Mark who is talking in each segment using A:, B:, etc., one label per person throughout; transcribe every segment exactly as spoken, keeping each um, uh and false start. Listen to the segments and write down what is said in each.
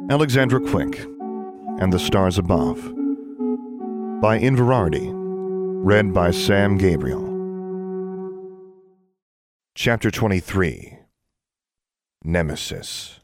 A: Alexandra Quick and the Stars Above by Inverarity, read by Sam Gabriel. Chapter twenty-three. Nemesis.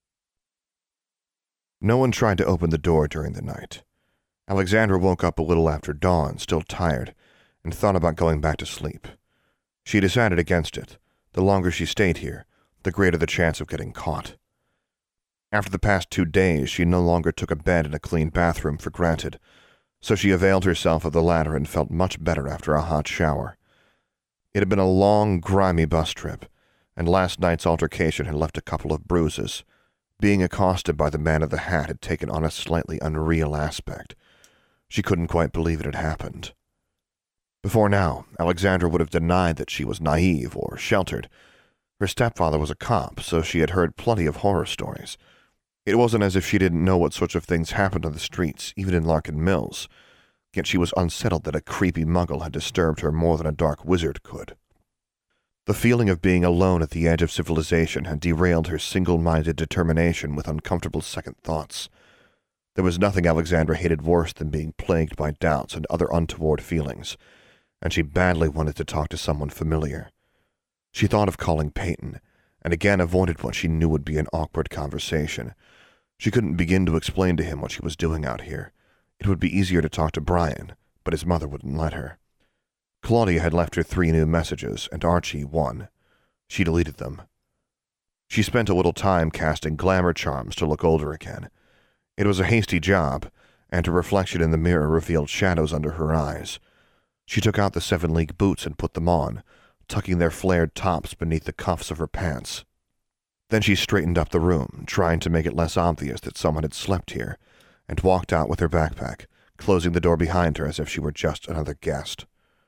A: No one tried to open the door during the night. Alexandra woke up a little after dawn, still tired, and thought about going back to sleep. She decided against it. The longer she stayed here, the greater the chance of getting caught. After the past two days, she no longer took a bed and a clean bathroom for granted, so she availed herself of the latter and felt much better after a hot shower. It had been a long, grimy bus trip, and last night's altercation had left a couple of bruises. Being accosted by the man of the hat had taken on a slightly unreal aspect. She couldn't quite believe it had happened. Before now, Alexandra would have denied that she was naive or sheltered. Her stepfather was a cop, so she had heard plenty of horror stories. It wasn't as if she didn't know what sorts of things happened on the streets, even in Larkin Mills, yet she was unsettled that a creepy muggle had disturbed her more than a dark wizard could. The feeling of being alone at the edge of civilization had derailed her single-minded determination with uncomfortable second thoughts. There was nothing Alexandra hated worse than being plagued by doubts and other untoward feelings, and she badly wanted to talk to someone familiar. She thought of calling Peyton, and again avoided what she knew would be an awkward conversation. She couldn't begin to explain to him what she was doing out here. It would be easier to talk to Brian, but his mother wouldn't let her. Claudia had left her three new messages, and Archie one. She deleted them. She spent a little time casting glamour charms to look older again. It was a hasty job, and her reflection in the mirror revealed shadows under her eyes. She took out the seven-league boots and put them on, tucking their flared tops beneath the cuffs of her pants. Then she straightened up the room, trying to make it less obvious that someone had slept here, and walked out with her backpack, closing the door behind her as if she were just another guest.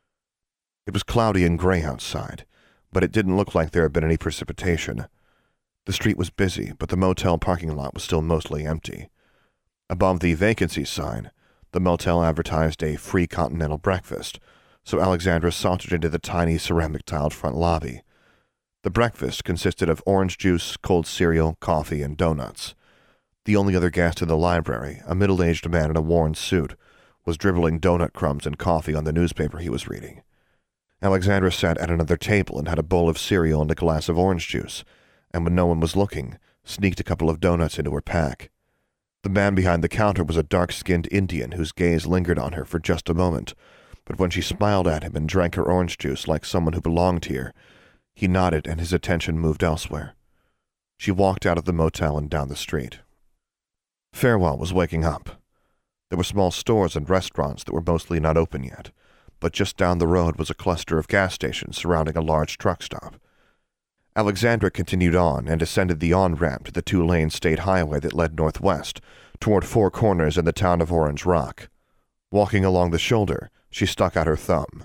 A: It was cloudy and gray outside, but it didn't look like there had been any precipitation. The street was busy, but the motel parking lot was still mostly empty. Above the vacancy sign, the motel advertised a free continental breakfast, so Alexandra sauntered into the tiny ceramic-tiled front lobby. The breakfast consisted of orange juice, cold cereal, coffee, and donuts. The only other guest in the library, a middle-aged man in a worn suit, was dribbling donut crumbs and coffee on the newspaper he was reading. Alexandra sat at another table and had a bowl of cereal and a glass of orange juice, and when no one was looking, sneaked a couple of donuts into her pack. The man behind the counter was a dark-skinned Indian whose gaze lingered on her for just a moment, but when she smiled at him and drank her orange juice like someone who belonged here, he nodded and his attention moved elsewhere. She walked out of the motel and down the street. Fairwell was waking up. There were small stores and restaurants that were mostly not open yet, but just down the road was a cluster of gas stations surrounding a large truck stop. Alexandra continued on and ascended the on-ramp to the two-lane state highway that led northwest, toward Four Corners in the town of Orange Rock. Walking along the shoulder, she stuck out her thumb.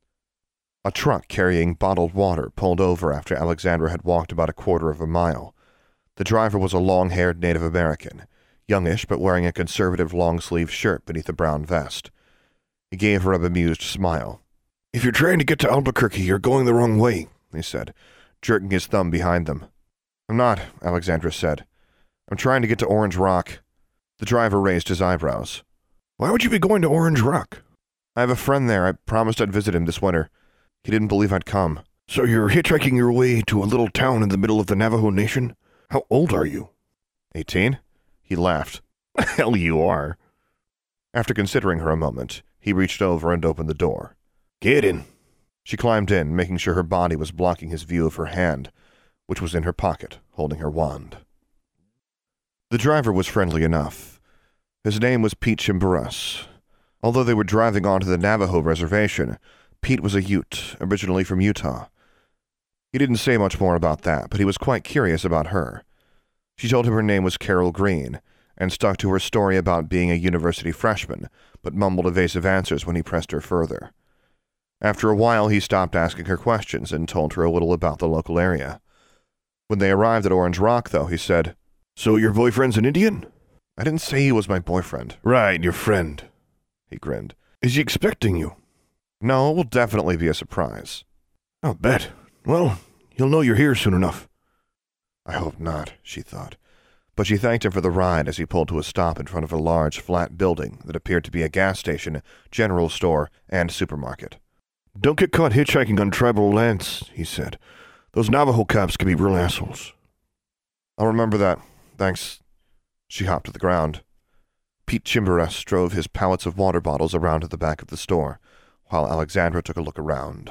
A: A truck carrying bottled water pulled over after Alexandra had walked about a quarter of a mile. The driver was a long-haired Native American, youngish but wearing a conservative long-sleeved shirt beneath a brown vest. He gave her a bemused smile. "If you're trying to get to Albuquerque, you're going the wrong way," he said, jerking his thumb behind them. "I'm not," Alexandra said. "I'm trying to get to Orange Rock." The driver raised his eyebrows. "Why would you be going to Orange Rock?" "I have a friend there. I promised I'd visit him this winter. He didn't believe I'd come." "So you're hitchhiking your way to a little town in the middle of the Navajo Nation? How old are you?" Eighteen? He laughed. "Hell you are." After considering her a moment, he reached over and opened the door. "Get in." She climbed in, making sure her body was blocking his view of her hand, which was in her pocket, holding her wand. The driver was friendly enough. His name was Pete Chimborace. Although they were driving onto the Navajo reservation, Pete was a Ute, originally from Utah. He didn't say much more about that, but he was quite curious about her. She told him her name was Carol Green, and stuck to her story about being a university freshman, but mumbled evasive answers when he pressed her further. After a while, he stopped asking her questions and told her a little about the local area. When they arrived at Orange Rock, though, he said, "So your boyfriend's an Indian?" "I didn't say he was my boyfriend." "Right, your friend." He grinned. "Is he expecting you?" "No, it will definitely be a surprise." "I'll bet. Well, he'll know you're here soon enough." "I hope not," she thought. but she thanked him for the ride as he pulled to a stop in front of a large, flat building that appeared to be a gas station, general store, and supermarket. "Don't get caught hitchhiking on tribal lands," he said. "Those Navajo cops can be real assholes." "I'll remember that. Thanks." She hopped to the ground. Pete Chimborash drove his pallets of water bottles around to the back of the store, while Alexandra took a look around.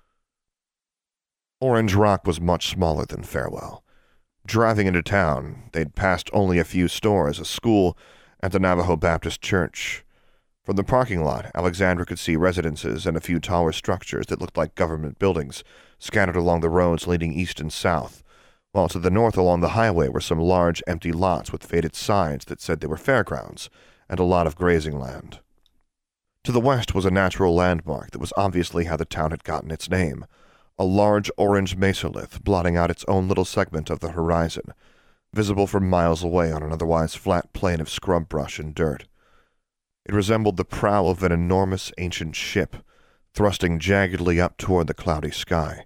A: Orange Rock was much smaller than Farewell. Driving into town, they'd passed only a few stores, a school, and the Navajo Baptist Church. From the parking lot, Alexandra could see residences and a few taller structures that looked like government buildings, scattered along the roads leading east and south, while to the north along the highway were some large empty lots with faded signs that said they were fairgrounds, and a lot of grazing land. To the west was a natural landmark that was obviously how the town had gotten its name, a large orange mesolith blotting out its own little segment of the horizon, visible from miles away on an otherwise flat plain of scrub brush and dirt. It resembled the prow of an enormous ancient ship, thrusting jaggedly up toward the cloudy sky.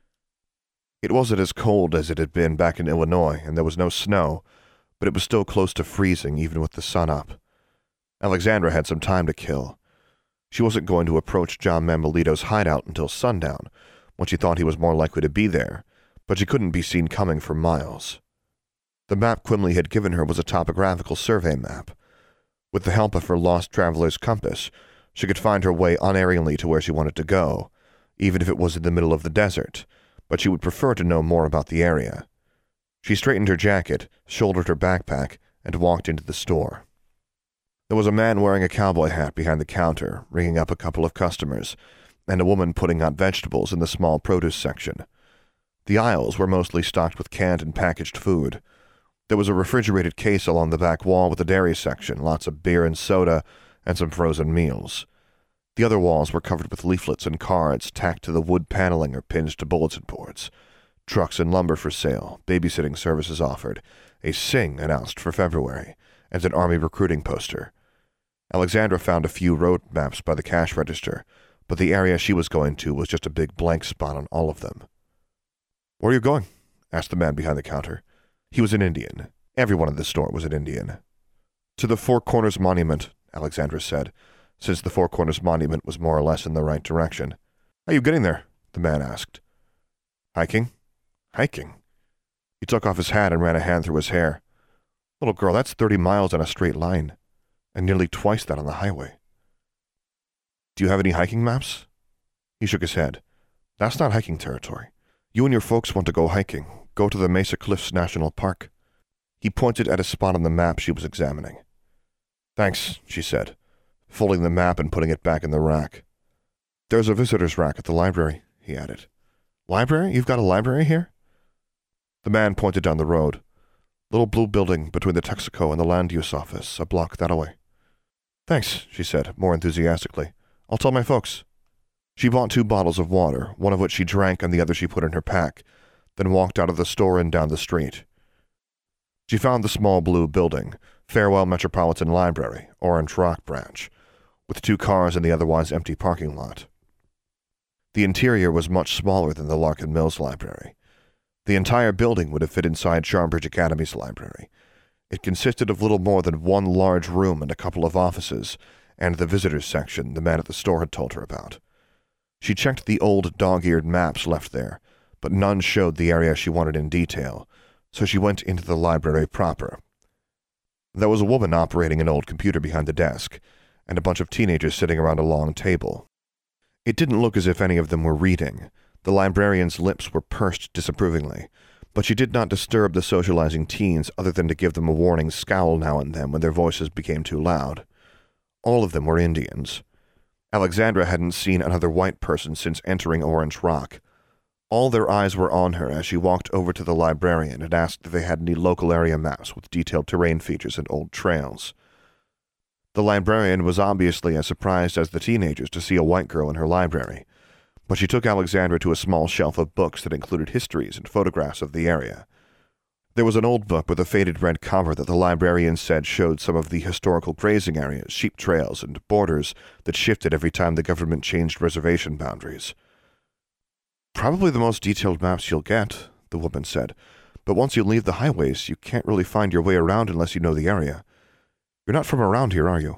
A: It wasn't as cold as it had been back in Illinois, and there was no snow, but it was still close to freezing even with the sun up. Alexandra had some time to kill. She wasn't going to approach John Mambolito's hideout until sundown, when she thought he was more likely to be there, but she couldn't be seen coming for miles. The map Quimley had given her was a topographical survey map. With the help of her lost traveler's compass, she could find her way unerringly to where she wanted to go, even if it was in the middle of the desert, but she would prefer to know more about the area. She straightened her jacket, shouldered her backpack, and walked into the store. There was a man wearing a cowboy hat behind the counter, ringing up a couple of customers, and a woman putting out vegetables in the small produce section. The aisles were mostly stocked with canned and packaged food. There was a refrigerated case along the back wall with a dairy section, lots of beer and soda, and some frozen meals. The other walls were covered with leaflets and cards tacked to the wood paneling or pinned to bulletin boards. Trucks and lumber for sale, babysitting services offered, a sing announced for February, and an army recruiting poster. Alexandra found a few road maps by the cash register, but the area she was going to was just a big blank spot on all of them. "Where are you going?" asked the man behind the counter. He was an Indian. Everyone in the store was an Indian. "To the Four Corners Monument," Alexandra said, since the Four Corners Monument was more or less in the right direction. "How are you getting there?" the man asked. "Hiking?" "Hiking?" He took off his hat and ran a hand through his hair. "Little girl, that's thirty miles on a straight line, and nearly twice that on the highway." "Do you have any hiking maps?" He shook his head. "That's not hiking territory. You and your folks want to go hiking. Go to the Mesa Cliffs National Park." He pointed at a spot on the map she was examining. "Thanks," she said, folding the map and putting it back in the rack. "There's a visitor's rack at the library," he added. "Library? You've got a library here?" The man pointed down the road. "Little blue building between the Texaco and the land use office, a block that away." "Thanks," she said, more enthusiastically. "I'll tell my folks." She bought two bottles of water, one of which she drank and the other she put in her pack, then walked out of the store and down the street. She found the small blue building, Farewell Metropolitan Library, Orange Rock branch, with two cars in the otherwise empty parking lot. The interior was much smaller than the Larkin Mills Library. The entire building would have fit inside Sharbridge Academy's library. It consisted of little more than one large room and a couple of offices, and the visitors section the man at the store had told her about. She checked the old dog-eared maps left there, but none showed the area she wanted in detail, so she went into the library proper. There was a woman operating an old computer behind the desk, and a bunch of teenagers sitting around a long table. It didn't look as if any of them were reading. The librarian's lips were pursed disapprovingly, but she did not disturb the socializing teens other than to give them a warning scowl now and then when their voices became too loud. All of them were Indians. Alexandra hadn't seen another white person since entering Orange Rock. All their eyes were on her as she walked over to the librarian and asked if they had any local area maps with detailed terrain features and old trails. The librarian was obviously as surprised as the teenagers to see a white girl in her library, but she took Alexandra to a small shelf of books that included histories and photographs of the area. There was an old book with a faded red cover that the librarian said showed some of the historical grazing areas, sheep trails, and borders that shifted every time the government changed reservation boundaries. "Probably the most detailed maps you'll get," the woman said, but once you leave the highways, you can't really find your way around unless you know the area. You're not from around here, are you?"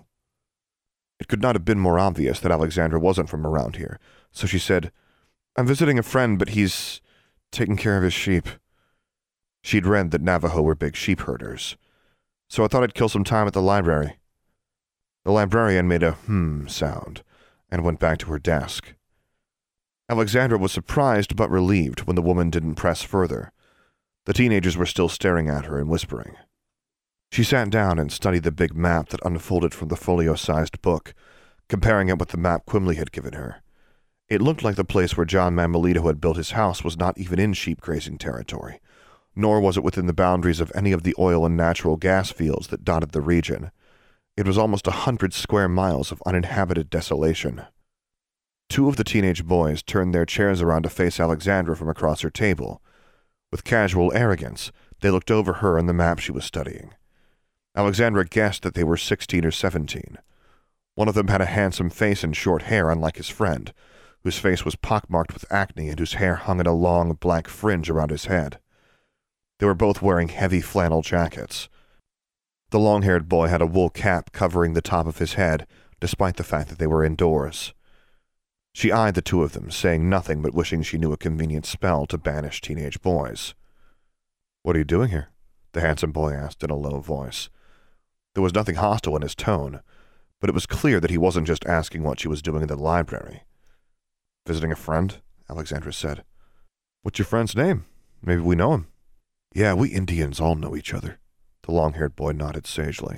A: It could not have been more obvious that Alexandra wasn't from around here, so she said, "I'm visiting a friend, but he's taking care of his sheep." She'd read that Navajo were big sheep herders, so I thought I'd kill some time at the library. The librarian made a hmm sound and went back to her desk. Alexandra was surprised but relieved when the woman didn't press further. The teenagers were still staring at her and whispering. She sat down and studied the big map that unfolded from the folio-sized book, comparing it with the map Quimley had given her. It looked like the place where John Manuelito had built his house was not even in sheep grazing territory, nor was it within the boundaries of any of the oil and natural gas fields that dotted the region. It was almost a hundred square miles of uninhabited desolation. Two of the teenage boys turned their chairs around to face Alexandra from across her table. With casual arrogance, they looked over her and the map she was studying. Alexandra guessed that they were sixteen or seventeen. One of them had a handsome face and short hair, unlike his friend, whose face was pockmarked with acne and whose hair hung in a long black fringe around his head. They were both wearing heavy flannel jackets. The long-haired boy had a wool cap covering the top of his head, despite the fact that they were indoors. She eyed the two of them, saying nothing but wishing she knew a convenient spell to banish teenage boys. "What are you doing here?" the handsome boy asked in a low voice. There was nothing hostile in his tone, but it was clear that he wasn't just asking what she was doing in the library. "Visiting a friend," Alexandra said. "What's your friend's name? Maybe we know him." "Yeah, we Indians all know each other." The long-haired boy nodded sagely.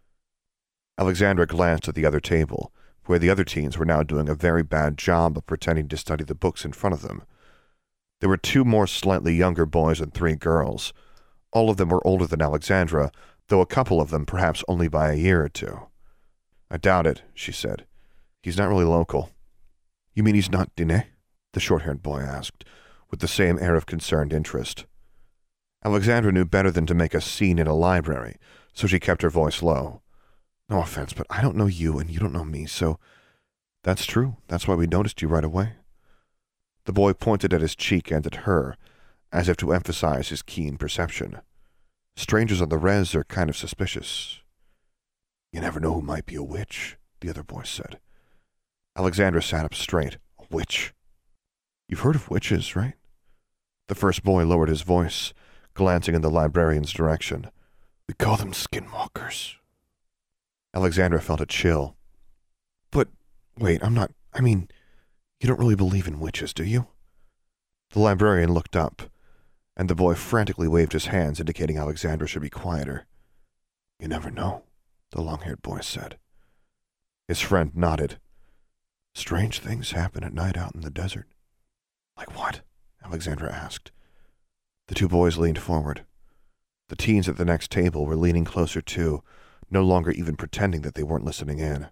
A: Alexandra glanced at the other table, where the other teens were now doing a very bad job of pretending to study the books in front of them. There were two more slightly younger boys and three girls. All of them were older than Alexandra, though a couple of them perhaps only by a year or two. "I doubt it," she said. "He's not really local." "You mean he's not Diné?" the short-haired boy asked, with the same air of concerned interest. Alexandra knew better than to make a scene in a library, so she kept her voice low. "No offense, but I don't know you and you don't know me, so—" "That's true. That's why we noticed you right away." The boy pointed at his cheek and at her, as if to emphasize his keen perception. "Strangers on the res are kind of suspicious." "You never know who might be a witch," the other boy said. Alexandra sat up straight. "A witch? You've heard of witches, right?" The first boy lowered his voice, glancing in the librarian's direction. "We call them skinwalkers." Alexandra felt a chill. "But, wait, I'm not, I mean, you don't really believe in witches, do you?" The librarian looked up, and the boy frantically waved his hands, indicating Alexandra should be quieter. "You never know," the long-haired boy said. His friend nodded. "Strange things happen at night out in the desert." "Like what?" Alexandra asked. The two boys leaned forward. The teens at the next table were leaning closer too, no longer even pretending that they weren't listening in.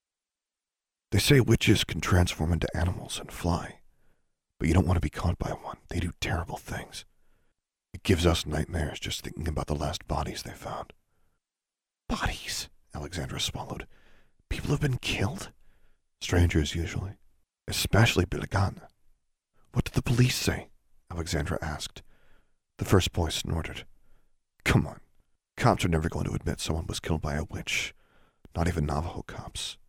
A: "They say witches can transform into animals and fly, but you don't want to be caught by one. They do terrible things. It gives us nightmares just thinking about the last bodies they found." "Bodies?" Alexandra swallowed. "People have been killed?" "Strangers, usually. Especially Biligan." "What did the police say?" Alexandra asked. The first boy snorted. "Come on. Cops are never going to admit someone was killed by a witch. Not even Navajo cops.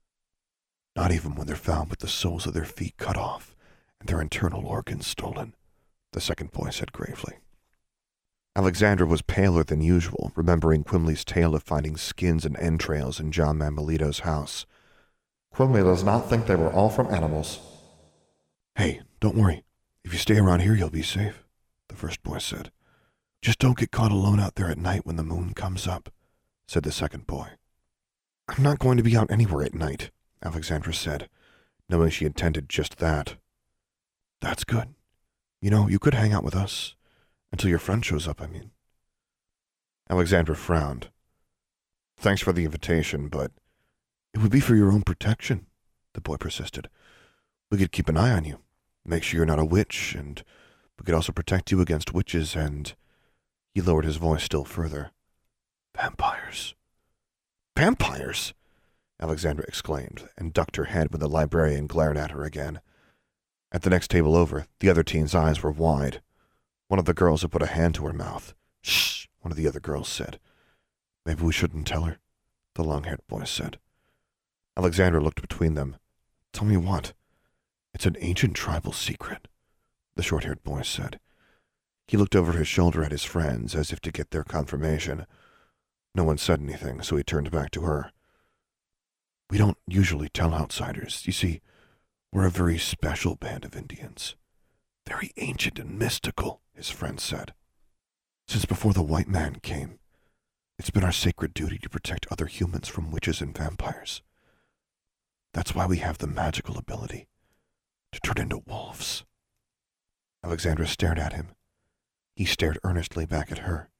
A: Not even when they're found with the soles of their feet cut off and their internal organs stolen," the second boy said gravely. Alexandra was paler than usual, remembering Quimley's tale of finding skins and entrails in John Manuelito's house. "Quimley does not think they were all from animals." "Hey, don't worry. If you stay around here, you'll be safe," the first boy said. "Just don't get caught alone out there at night when the moon comes up," said the second boy. "I'm not going to be out anywhere at night," Alexandra said, knowing she intended just that. "That's good. You know, you could hang out with us. Until your friend shows up, I mean." Alexandra frowned. "Thanks for the invitation, but—" "It would be for your own protection," the boy persisted. "We could keep an eye on you, make sure you're not a witch, and we could also protect you against witches and—" He lowered his voice still further. "Vampires." "Vampires?" Alexandra exclaimed, and ducked her head when the librarian glared at her again. At the next table over, the other teen's eyes were wide. One of the girls had put a hand to her mouth. Shh, one of the other girls said. Maybe we shouldn't tell her, the long-haired boy said. Alexandra looked between them. Tell me what? It's an ancient tribal secret, the short-haired boy said. He looked over his shoulder at his friends as if to get their confirmation. No one said anything, so he turned back to her. We don't usually tell outsiders. You see, we're a very special band of Indians. Very ancient and mystical, his friend said. Since before the white man came, it's been our sacred duty to protect other humans from witches and vampires. That's why we have the magical ability to turn into wolves. Alexandra stared at him. He stared earnestly back at her.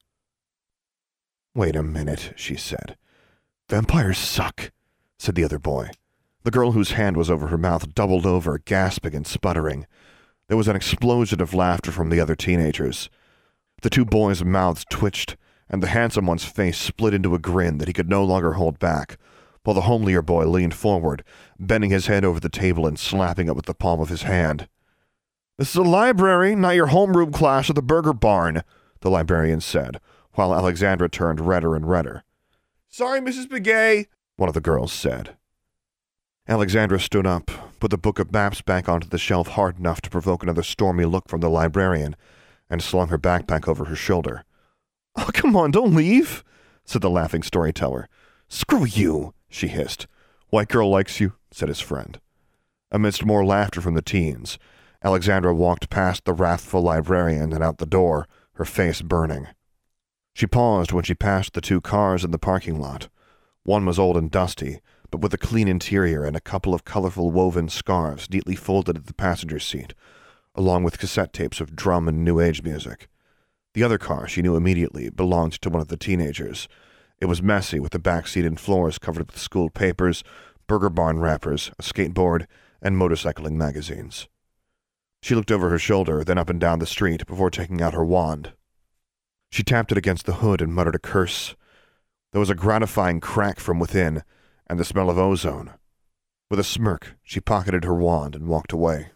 A: Wait a minute, she said. Vampires suck, said the other boy. The girl whose hand was over her mouth doubled over, gasping and sputtering. There was an explosion of laughter from the other teenagers. The two boys' mouths twitched, and the handsome one's face split into a grin that he could no longer hold back, while the homelier boy leaned forward, bending his head over the table and slapping it with the palm of his hand. This is a library, not your homeroom class at the Burger Barn, the librarian said, while Alexandra turned redder and redder. Sorry, Missus Begay, one of the girls said. Alexandra stood up, put the book of maps back onto the shelf hard enough to provoke another stormy look from the librarian, and slung her backpack over her shoulder. Oh, come on, don't leave, said the laughing storyteller. Screw you, she hissed. White girl likes you, said his friend. Amidst more laughter from the teens, Alexandra walked past the wrathful librarian and out the door, her face burning. She paused when she passed the two cars in the parking lot. One was old and dusty, but with a clean interior and a couple of colorful woven scarves neatly folded at the passenger seat, along with cassette tapes of drum and new age music. The other car, she knew immediately, belonged to one of the teenagers. It was messy, with the back seat and floors covered with school papers, Burger Barn wrappers, a skateboard, and motorcycling magazines. She looked over her shoulder, then up and down the street, before taking out her wand. She tapped it against the hood and muttered a curse. There was a gratifying crack from within, and the smell of ozone. With a smirk, she pocketed her wand and walked away.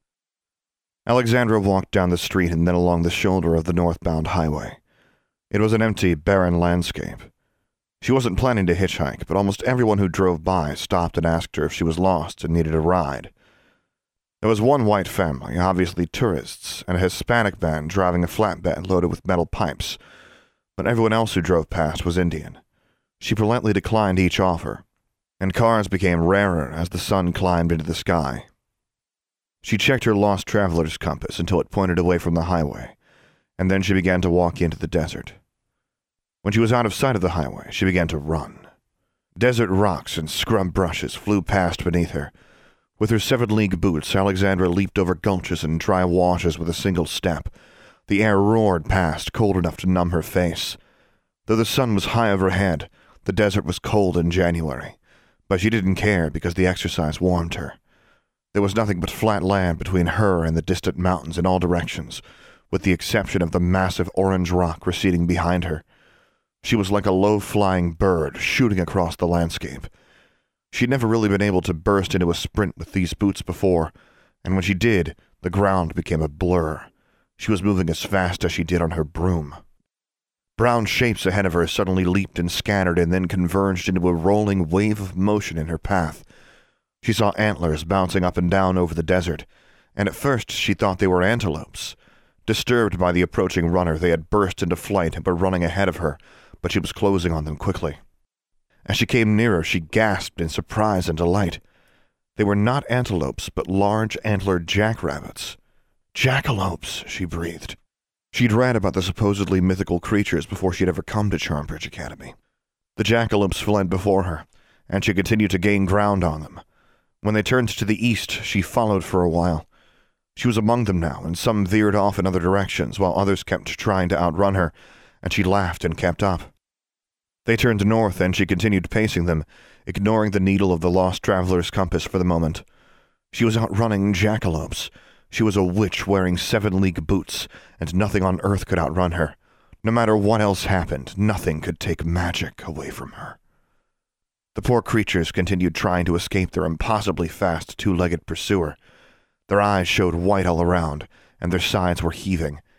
A: Alexandra walked down the street and then along the shoulder of the northbound highway. It was an empty, barren landscape. She wasn't planning to hitchhike, but almost everyone who drove by stopped and asked her if she was lost and needed a ride. There was one white family, obviously tourists, and a Hispanic man driving a flatbed loaded with metal pipes, but everyone else who drove past was Indian. She politely declined each offer, and cars became rarer as the sun climbed into the sky. She checked her lost traveler's compass until it pointed away from the highway, and then she began to walk into the desert. When she was out of sight of the highway, she began to run. Desert rocks and scrub brushes flew past beneath her. With her seven-league boots, Alexandra leaped over gulches and dry washes with a single step. The air roared past, cold enough to numb her face. Though the sun was high overhead, the desert was cold in January, but she didn't care because the exercise warmed her. There was nothing but flat land between her and the distant mountains in all directions, with the exception of the massive orange rock receding behind her. She was like a low-flying bird shooting across the landscape. She'd never really been able to burst into a sprint with these boots before, and when she did, the ground became a blur. She was moving as fast as she did on her broom. Brown shapes ahead of her suddenly leaped and scattered and then converged into a rolling wave of motion in her path. She saw antlers bouncing up and down over the desert, and at first she thought they were antelopes. Disturbed by the approaching runner, they had burst into flight and were running ahead of her, but she was closing on them quickly. As she came nearer, she gasped in surprise and delight. They were not antelopes, but large antlered jackrabbits. Jackalopes, she breathed. She'd read about the supposedly mythical creatures before she'd ever come to Charmbridge Academy. The jackalopes fled before her, and she continued to gain ground on them. When they turned to the east, she followed for a while. She was among them now, and some veered off in other directions, while others kept trying to outrun her, and she laughed and kept up. They turned north, and she continued pacing them, ignoring the needle of the lost traveler's compass for the moment. She was outrunning jackalopes. She was a witch wearing seven-league boots, and nothing on earth could outrun her. No matter what else happened, nothing could take magic away from her. The poor creatures continued trying to escape their impossibly fast two-legged pursuer. Their eyes showed white all around, and their sides were heaving.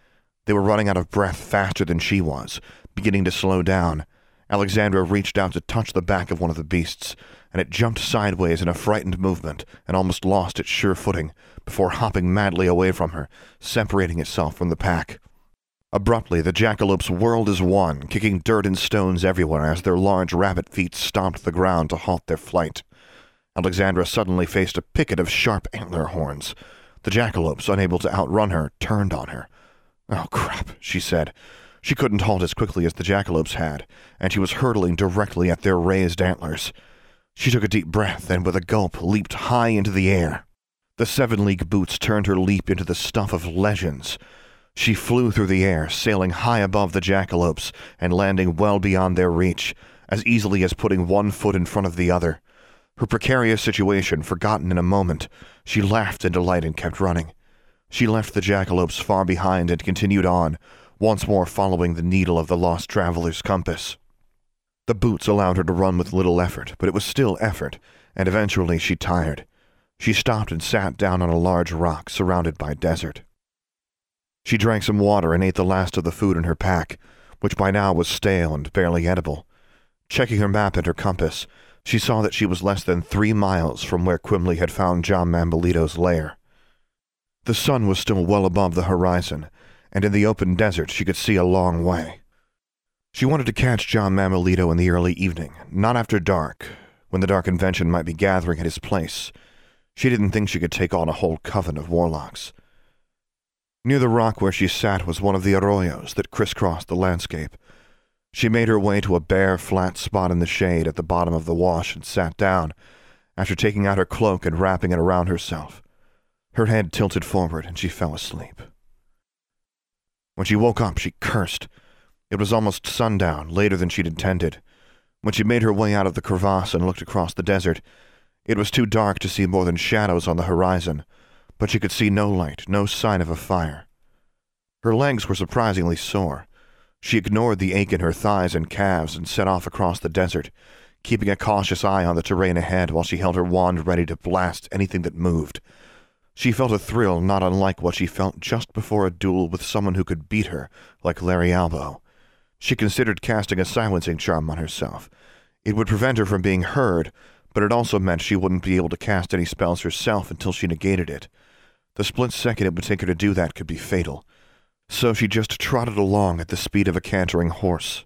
A: They were running out of breath faster than she was, beginning to slow down. Alexandra reached out to touch the back of one of the beasts, and it jumped sideways in a frightened movement and almost lost its sure footing before hopping madly away from her, separating itself from the pack. Abruptly, the jackalopes whirled as one, kicking dirt and stones everywhere as their large rabbit feet stomped the ground to halt their flight. Alexandra suddenly faced a picket of sharp antler horns. The jackalopes, unable to outrun her, turned on her. "Oh, crap," she said. She couldn't halt as quickly as the jackalopes had, and she was hurtling directly at their raised antlers. She took a deep breath and, with a gulp, leaped high into the air. The seven-league boots turned her leap into the stuff of legends. She flew through the air, sailing high above the jackalopes and landing well beyond their reach, as easily as putting one foot in front of the other. Her precarious situation forgotten in a moment, she laughed in delight and kept running. She left the jackalopes far behind and continued on, once more following the needle of the lost traveler's compass. The boots allowed her to run with little effort, but it was still effort, and eventually she tired. She stopped and sat down on a large rock surrounded by desert. She drank some water and ate the last of the food in her pack, which by now was stale and barely edible. Checking her map and her compass, she saw that she was less than three miles from where Quimley had found John Mambolito's lair. The sun was still well above the horizon, and in the open desert she could see a long way. She wanted to catch John Mambolito in the early evening, not after dark, when the Dark Convention might be gathering at his place. She didn't think she could take on a whole coven of warlocks. Near the rock where she sat was one of the arroyos that crisscrossed the landscape. She made her way to a bare, flat spot in the shade at the bottom of the wash and sat down, after taking out her cloak and wrapping it around herself. Her head tilted forward, and she fell asleep. When she woke up, she cursed. It was almost sundown, later than she'd intended. When she made her way out of the crevasse and looked across the desert, it was too dark to see more than shadows on the horizon, but she could see no light, no sign of a fire. Her legs were surprisingly sore. She ignored the ache in her thighs and calves and set off across the desert, keeping a cautious eye on the terrain ahead while she held her wand ready to blast anything that moved. She felt a thrill not unlike what she felt just before a duel with someone who could beat her, like Larry Albo. She considered casting a silencing charm on herself. It would prevent her from being heard, but it also meant she wouldn't be able to cast any spells herself until she negated it. The split second it would take her to do that could be fatal. So she just trotted along at the speed of a cantering horse.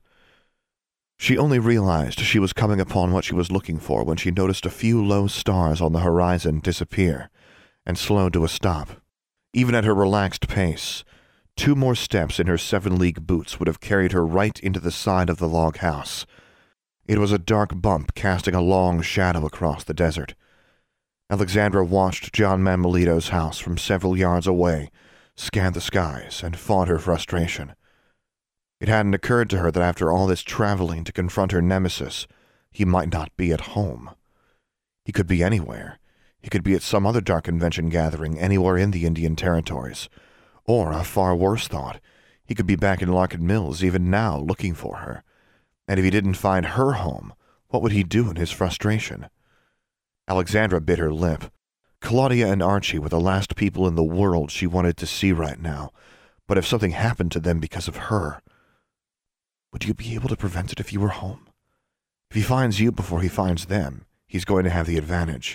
A: She only realized she was coming upon what she was looking for when she noticed a few low stars on the horizon disappear, and slowed to a stop. Even at her relaxed pace, two more steps in her seven-league boots would have carried her right into the side of the log house. It was a dark bump casting a long shadow across the desert. Alexandra watched John Mambolito's house from several yards away, scanned the skies, and fought her frustration. It hadn't occurred to her that after all this traveling to confront her nemesis, he might not be at home. He could be anywhere. He could be at some other Dark Convention gathering anywhere in the Indian Territories. Or, a far worse thought, he could be back in Larkin Mills even now looking for her. And if he didn't find her home, what would he do in his frustration? Alexandra bit her lip. Claudia and Archie were the last people in the world she wanted to see right now, but if something happened to them because of her, would you be able to prevent it if you were home? If he finds you before he finds them, he's going to have the advantage.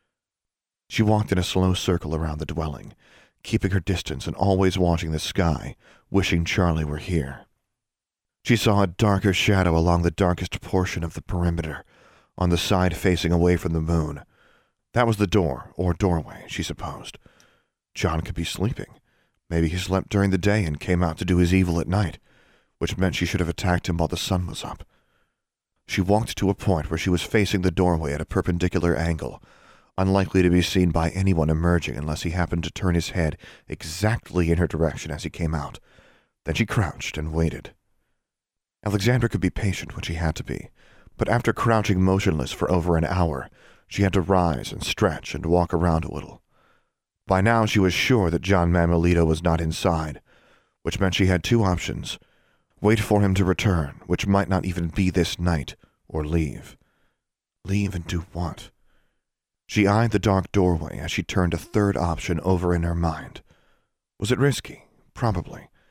A: She walked in a slow circle around the dwelling, keeping her distance and always watching the sky, wishing Charlie were here. She saw a darker shadow along the darkest portion of the perimeter, on the side facing away from the moon. That was the door, or doorway, she supposed. John could be sleeping. Maybe he slept during the day and came out to do his evil at night, which meant she should have attacked him while the sun was up. She walked to a point where she was facing the doorway at a perpendicular angle, unlikely to be seen by anyone emerging unless he happened to turn his head exactly in her direction as he came out. Then she crouched and waited. Alexandra could be patient when she had to be, but after crouching motionless for over an hour, she had to rise and stretch and walk around a little. By now she was sure that John Mambolito was not inside, which meant she had two options. Wait for him to return, which might not even be this night, or leave. Leave and do what? She eyed the dark doorway as she turned a third option over in her mind. Was it risky? Probably.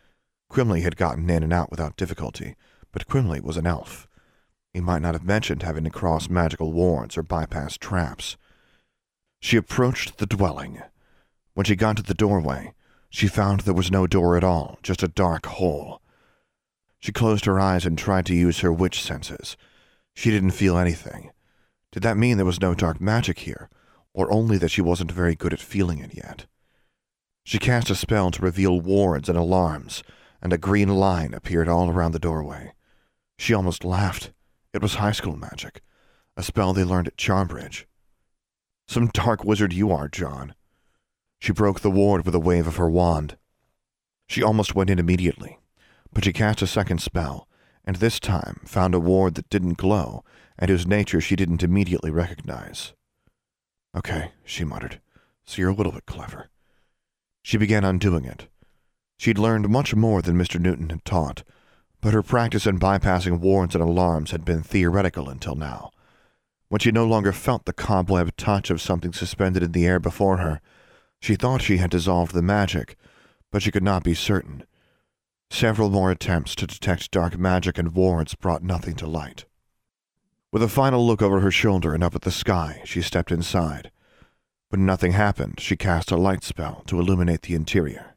A: Quimley had gotten in and out without difficulty, but Quimley was an elf. He might not have mentioned having to cross magical wards or bypass traps. She approached the dwelling. When she got to the doorway, she found there was no door at all, just a dark hole. She closed her eyes and tried to use her witch senses. She didn't feel anything. Did that mean there was no dark magic here, or only that she wasn't very good at feeling it yet? She cast a spell to reveal wards and alarms, and a green line appeared all around the doorway. She almost laughed. It was high school magic, a spell they learned at Charbridge. Some dark wizard you are, John. She broke the ward with a wave of her wand. She almost went in immediately, but she cast a second spell, and this time found a ward that didn't glow, and whose nature she didn't immediately recognize. Okay, she muttered, so you're a little bit clever. She began undoing it. She'd learned much more than Mister Newton had taught, but her practice in bypassing wards and alarms had been theoretical until now. When she no longer felt the cobweb touch of something suspended in the air before her, she thought she had dissolved the magic, but she could not be certain. Several more attempts to detect dark magic and wards brought nothing to light. With a final look over her shoulder and up at the sky, she stepped inside. When nothing happened, she cast a light spell to illuminate the interior.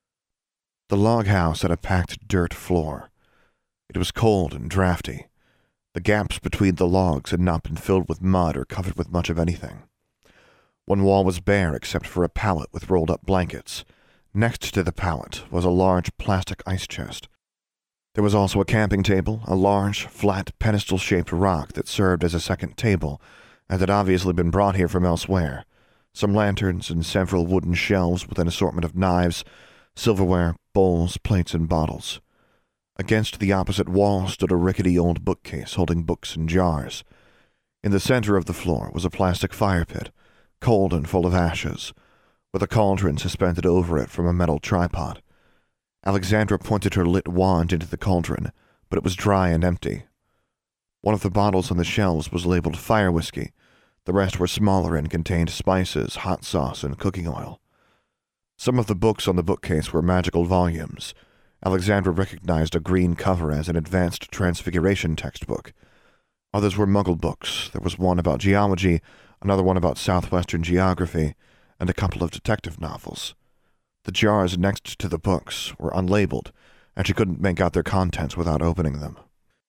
A: The log house had a packed dirt floor. It was cold and drafty. The gaps between the logs had not been filled with mud or covered with much of anything. One wall was bare except for a pallet with rolled-up blankets. Next to the pallet was a large plastic ice chest. There was also a camping table, a large, flat, pedestal-shaped rock that served as a second table, and had obviously been brought here from elsewhere, some lanterns and several wooden shelves with an assortment of knives, silverware, bowls, plates, and bottles. Against the opposite wall stood a rickety old bookcase holding books and jars. In the center of the floor was a plastic fire pit, cold and full of ashes, with a cauldron suspended over it from a metal tripod. Alexandra pointed her lit wand into the cauldron, but it was dry and empty. One of the bottles on the shelves was labeled fire whiskey. The rest were smaller and contained spices, hot sauce, and cooking oil. Some of the books on the bookcase were magical volumes. Alexandra recognized a green cover as an advanced transfiguration textbook. Others were Muggle books. There was one about geology, another one about southwestern geography, and a couple of detective novels. The jars next to the books were unlabeled, and she couldn't make out their contents without opening them.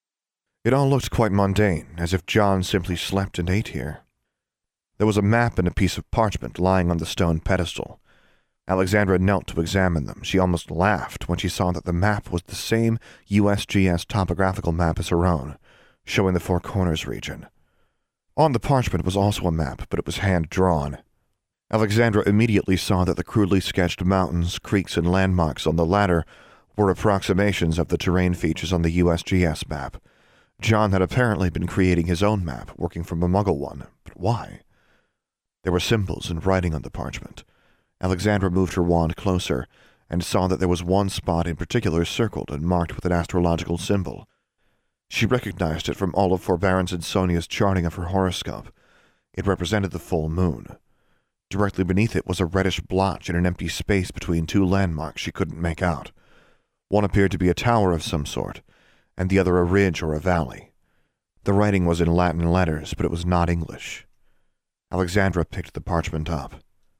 A: It all looked quite mundane, as if John simply slept and ate here. There was a map and a piece of parchment lying on the stone pedestal. Alexandra knelt to examine them. She almost laughed when she saw that the map was the same U S G S topographical map as her own, showing the Four Corners region. On the parchment was also a map, but it was hand-drawn. Alexandra immediately saw that the crudely sketched mountains, creeks, and landmarks on the latter were approximations of the terrain features on the U S G S map. John had apparently been creating his own map, working from a Muggle one, but why? There were symbols and writing on the parchment. Alexandra moved her wand closer and saw that there was one spot in particular circled and marked with an astrological symbol. She recognized it from all of Forbearance and Sonia's charting of her horoscope. It represented the full moon. Directly beneath it was a reddish blotch in an empty space between two landmarks she couldn't make out. One appeared to be a tower of some sort, and the other a ridge or a valley. The writing was in Latin letters, but it was not English. Alexandra picked the parchment up.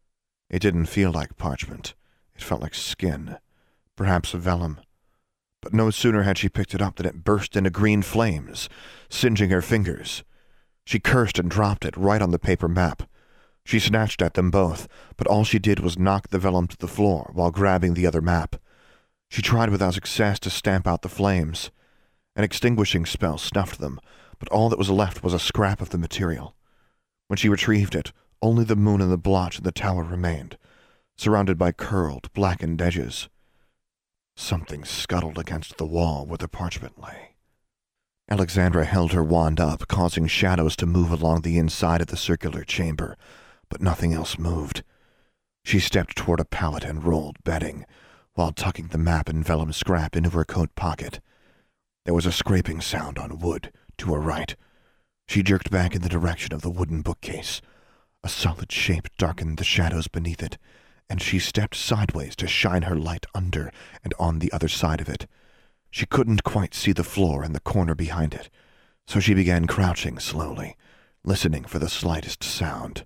A: It didn't feel like parchment. It felt like skin, perhaps vellum. But no sooner had she picked it up than it burst into green flames, singeing her fingers. She cursed and dropped it right on the paper map. She snatched at them both, but all she did was knock the vellum to the floor while grabbing the other map. She tried without success to stamp out the flames. An extinguishing spell snuffed them, but all that was left was a scrap of the material. When she retrieved it, only the moon and the blotch in the tower remained, surrounded by curled, blackened edges. Something scuttled against the wall where the parchment lay. Alexandra held her wand up, causing shadows to move along the inside of the circular chamber, but nothing else moved. She stepped toward a pallet and rolled, bedding, while tucking the map and vellum scrap into her coat pocket. There was a scraping sound on wood, to her right. She jerked back in the direction of the wooden bookcase. A solid shape darkened the shadows beneath it, and she stepped sideways to shine her light under and on the other side of it. She couldn't quite see the floor and the corner behind it, so she began crouching slowly, listening for the slightest sound.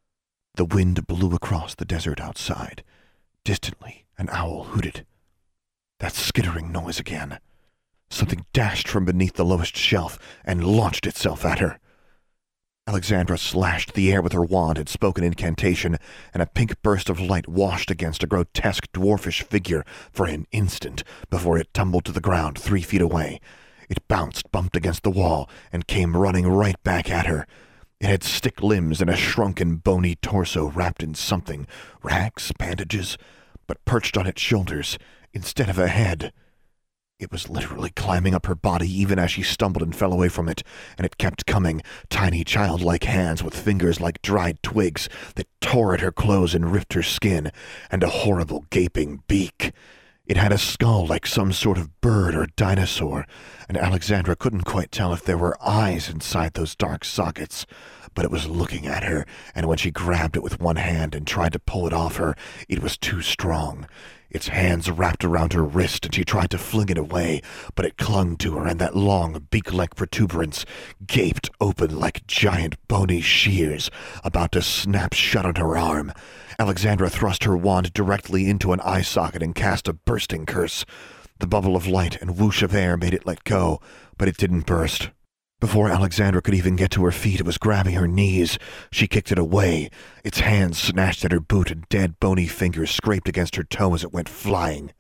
A: The wind blew across the desert outside. Distantly, an owl hooted. That skittering noise again. Something dashed from beneath the lowest shelf and launched itself at her. Alexandra slashed the air with her wand and spoke an incantation, and a pink burst of light washed against a grotesque dwarfish figure for an instant before it tumbled to the ground three feet away. It bounced, bumped against the wall, and came running right back at her. It had stick limbs and a shrunken, bony torso wrapped in something, rags, bandages, but perched on its shoulders instead of a head. It was literally climbing up her body even as she stumbled and fell away from it, and it kept coming, tiny childlike hands with fingers like dried twigs that tore at her clothes and ripped her skin, and a horrible gaping beak. It had a skull like some sort of bird or dinosaur, and Alexandra couldn't quite tell if there were eyes inside those dark sockets, but it was looking at her, and when she grabbed it with one hand and tried to pull it off her, it was too strong. Its hands wrapped around her wrist, and she tried to fling it away, but it clung to her, and that long, beak-like protuberance gaped open like giant bony shears, about to snap shut on her arm. Alexandra thrust her wand directly into an eye socket and cast a bursting curse. The bubble of light and whoosh of air made it let go, but it didn't burst. Before Alexandra could even get to her feet, it was grabbing her knees. She kicked it away. Its hands snatched at her boot, and dead, bony fingers scraped against her toe as it went flying.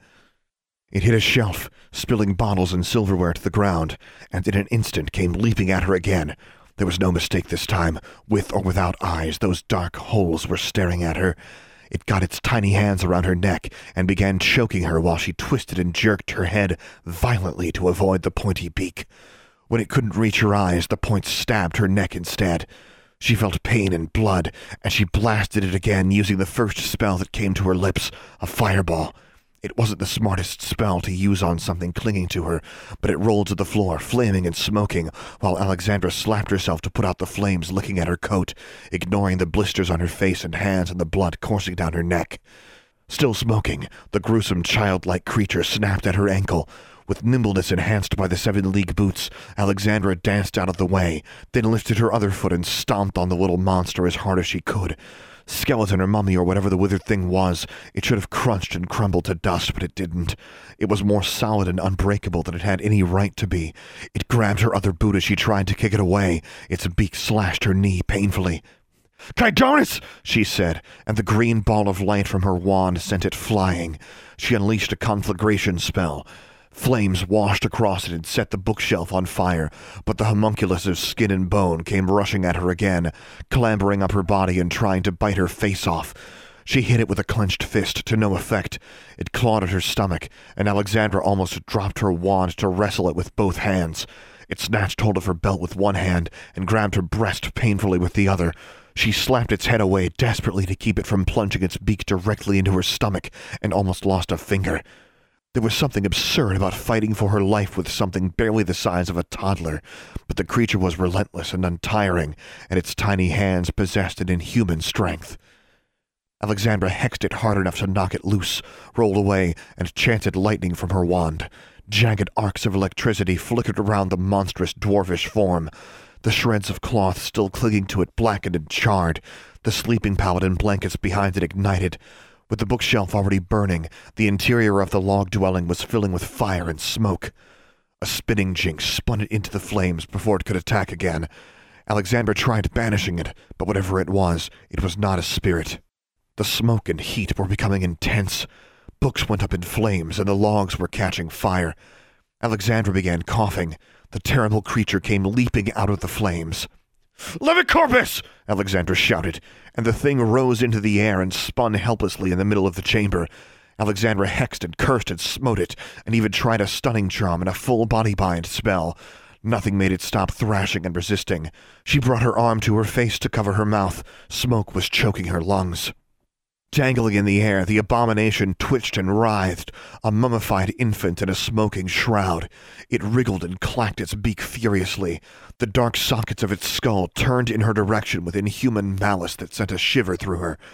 A: It hit a shelf, spilling bottles and silverware to the ground, and in an instant came leaping at her again. There was no mistake this time. With or without eyes, those dark holes were staring at her. It got its tiny hands around her neck and began choking her while she twisted and jerked her head violently to avoid the pointy beak. When it couldn't reach her eyes, the point stabbed her neck instead. She felt pain and blood, and she blasted it again using the first spell that came to her lips, a fireball. It wasn't the smartest spell to use on something clinging to her, but it rolled to the floor, flaming and smoking, while Alexandra slapped herself to put out the flames licking at her coat, ignoring the blisters on her face and hands and the blood coursing down her neck. Still smoking, the gruesome childlike creature snapped at her ankle. With nimbleness enhanced by the seven-league boots, Alexandra danced out of the way, then lifted her other foot and stomped on the little monster as hard as she could. Skeleton or mummy or whatever the withered thing was, it should have crunched and crumbled to dust, but it didn't. It was more solid and unbreakable than it had any right to be. It grabbed her other boot as she tried to kick it away. Its beak slashed her knee painfully. "Kydonis!" she said, and the green ball of light from her wand sent it flying. She unleashed a conflagration spell. Flames washed across it and set the bookshelf on fire, but the homunculus of skin and bone came rushing at her again, clambering up her body and trying to bite her face off. She hit it with a clenched fist, to no effect. It clawed at her stomach, and Alexandra almost dropped her wand to wrestle it with both hands. It snatched hold of her belt with one hand and grabbed her breast painfully with the other. She slapped its head away desperately to keep it from plunging its beak directly into her stomach, and almost lost a finger. There was something absurd about fighting for her life with something barely the size of a toddler, but the creature was relentless and untiring, and its tiny hands possessed an inhuman strength. Alexandra hexed it hard enough to knock it loose, rolled away, and chanted lightning from her wand. Jagged arcs of electricity flickered around the monstrous dwarfish form. The shreds of cloth still clinging to it blackened and charred. The sleeping pallet and blankets behind it ignited. With the bookshelf already burning, the interior of the log dwelling was filling with fire and smoke. A spinning jinx spun it into the flames before it could attack again. Alexandra tried banishing it, but whatever it was, it was not a spirit. The smoke and heat were becoming intense. Books went up in flames, and the logs were catching fire. Alexandra began coughing. The terrible creature came leaping out of the flames. "Levicorpus!" Alexandra shouted, and the thing rose into the air and spun helplessly in the middle of the chamber. Alexandra hexed and cursed and smote it, and even tried a stunning charm and a full body bind spell. Nothing made it stop thrashing and resisting. She brought her arm to her face to cover her mouth. Smoke was choking her lungs. Dangling in the air, the abomination twitched and writhed, a mummified infant in a smoking shroud. It wriggled and clacked its beak furiously. The dark sockets of its skull turned in her direction with inhuman malice that sent a shiver through her.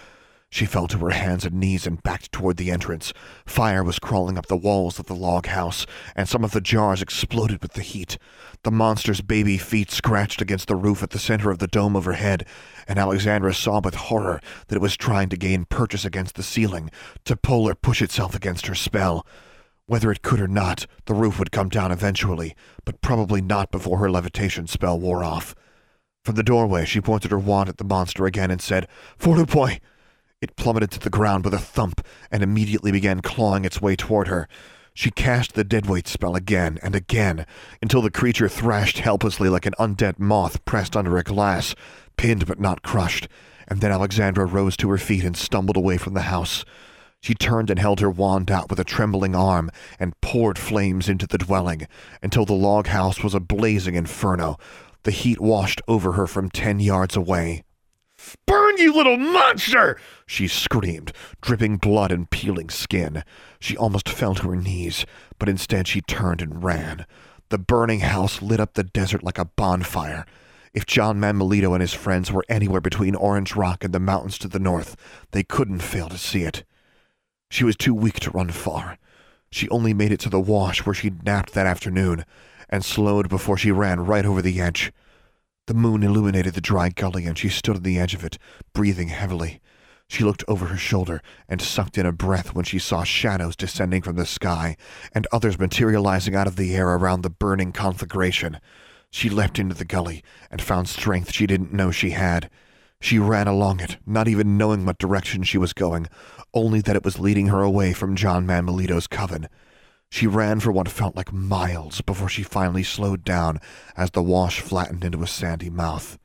A: She fell to her hands and knees and backed toward the entrance. Fire was crawling up the walls of the log house, and some of the jars exploded with the heat. The monster's baby feet scratched against the roof at the center of the dome overhead, and Alexandra saw with horror that it was trying to gain purchase against the ceiling, to pull or push itself against her spell. Whether it could or not, the roof would come down eventually, but probably not before her levitation spell wore off. From the doorway, she pointed her wand at the monster again and said, "Fortupoi!" It plummeted to the ground with a thump and immediately began clawing its way toward her. She cast the deadweight spell again and again, until the creature thrashed helplessly like an undead moth pressed under a glass, pinned but not crushed, and then Alexandra rose to her feet and stumbled away from the house. She turned and held her wand out with a trembling arm and poured flames into the dwelling, until the log house was a blazing inferno. The heat washed over her from ten yards away. "Burn, you little monster!" she screamed, dripping blood and peeling skin. She almost fell to her knees, but instead she turned and ran. The burning house lit up the desert like a bonfire. If John Manmelito and his friends were anywhere between Orange Rock and the mountains to the north, they couldn't fail to see it. She was too weak to run far. She only made it to the wash where she'd napped that afternoon, and slowed before she ran right over the edge. The moon illuminated the dry gully, and she stood on the edge of it, breathing heavily. She looked over her shoulder and sucked in a breath when she saw shadows descending from the sky, and others materializing out of the air around the burning conflagration. She leapt into the gully and found strength she didn't know she had. She ran along it, not even knowing what direction she was going, only that it was leading her away from John Manmelito's coven. She ran for what felt like miles before she finally slowed down as the wash flattened into a sandy mouth.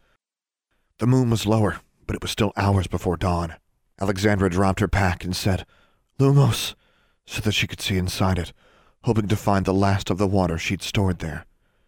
A: The moon was lower, but it was still hours before dawn. Alexandra dropped her pack and said, "Lumos," so that she could see inside it, hoping to find the last of the water she'd stored there.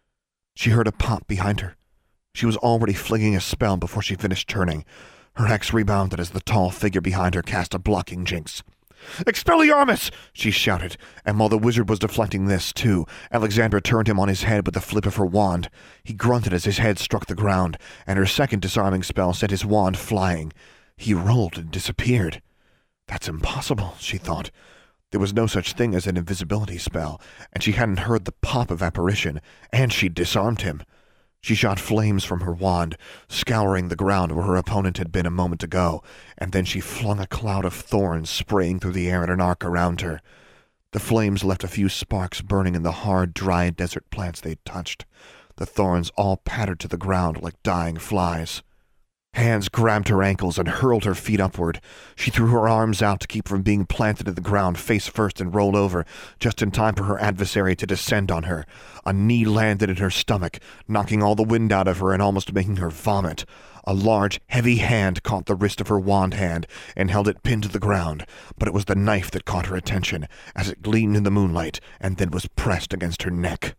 A: She heard a pop behind her. She was already flinging a spell before she finished turning. Her hex rebounded as the tall figure behind her cast a blocking jinx. "Expelliarmus!" she shouted, and while the wizard was deflecting this, too, Alexandra turned him on his head with a flip of her wand. He grunted as his head struck the ground, and her second disarming spell sent his wand flying. He rolled and disappeared. That's impossible, she thought. There was no such thing as an invisibility spell, and she hadn't heard the pop of apparition, and she'd disarmed him. She shot flames from her wand, scouring the ground where her opponent had been a moment ago, and then she flung a cloud of thorns spraying through the air in an arc around her. The flames left a few sparks burning in the hard, dry desert plants they'd touched. The thorns all pattered to the ground like dying flies. Hands grabbed her ankles and hurled her feet upward. She threw her arms out to keep from being planted in the ground face first and rolled over, just in time for her adversary to descend on her. A knee landed in her stomach, knocking all the wind out of her and almost making her vomit. A large, heavy hand caught the wrist of her wand hand and held it pinned to the ground, but it was the knife that caught her attention, as it gleamed in the moonlight and then was pressed against her neck.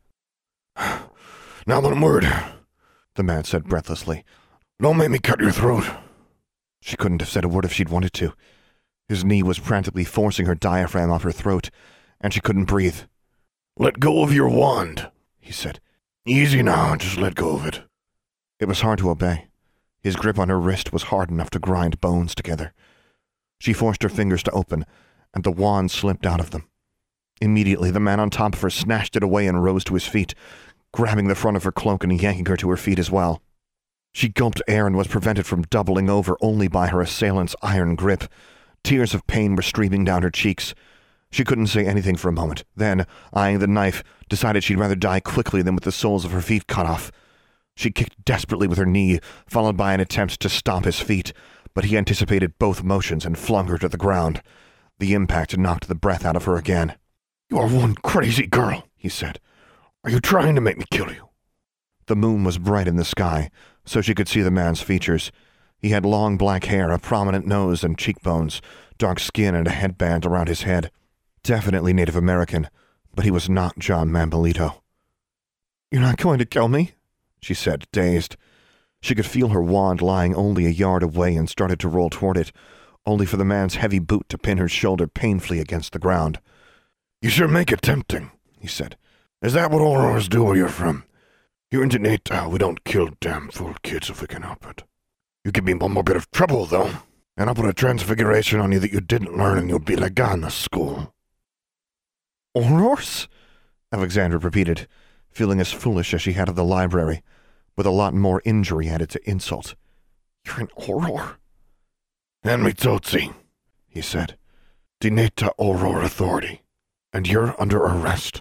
A: "Now one word," the man said breathlessly. "Don't make me cut your throat." She couldn't have said a word if she'd wanted to. His knee was frantically forcing her diaphragm off her throat, and she couldn't breathe. "Let go of your wand," he said. "Easy now, just let go of it." It was hard to obey. His grip on her wrist was hard enough to grind bones together. She forced her fingers to open, and the wand slipped out of them. Immediately, the man on top of her snatched it away and rose to his feet, grabbing the front of her cloak and yanking her to her feet as well. She gulped air and was prevented from doubling over only by her assailant's iron grip. Tears of pain were streaming down her cheeks. She couldn't say anything for a moment, then, eyeing the knife, decided she'd rather die quickly than with the soles of her feet cut off. She kicked desperately with her knee, followed by an attempt to stomp his feet, but he anticipated both motions and flung her to the ground. The impact knocked the breath out of her again. "You are one crazy girl," he said. "Are you trying to make me kill you?" The moon was bright in the sky, so she could see the man's features. He had long black hair, a prominent nose and cheekbones, dark skin and a headband around his head. Definitely Native American, but he was not John Manmelito. "You're not going to kill me?" she said, dazed. She could feel her wand lying only a yard away and started to roll toward it, only for the man's heavy boot to pin her shoulder painfully against the ground. "You sure make it tempting," he said. "Is that what Aurors do where you're from? Here in Natal, we don't kill damn fool kids if we can help it. You give me one more bit of trouble, though."
B: and I'll put a transfiguration on you that you didn't learn and you'll be like God in the school.
A: Aurors? Alexandra repeated, feeling as foolish as she had at the library, with a lot more injury added to insult. You're an Auror?
B: Hand me Tsotsi, he said. Dineta Auror Authority, and you're under arrest.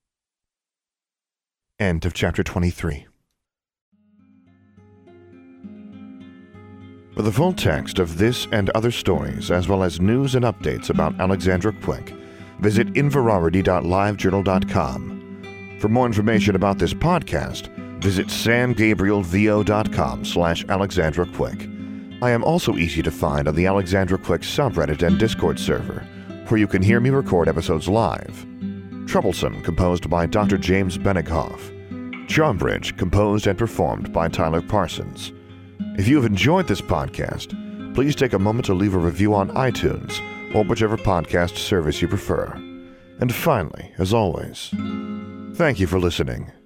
A: End of chapter twenty-three. For the full text of this and other stories, as well as news and updates about Alexandra Quick, visit inverarity dot live journal dot com. For more information about this podcast, visit san gabriel vo dot com slash Alexandra Quick. I am also easy to find on the Alexandra Quick subreddit and Discord server, where you can hear me record episodes live. Troublesome, composed by Doctor James Benighoff. Charmbridge, composed and performed by Tyler Parsons. If you have enjoyed this podcast, please take a moment to leave a review on iTunes or whichever podcast service you prefer. And finally, as always, thank you for listening.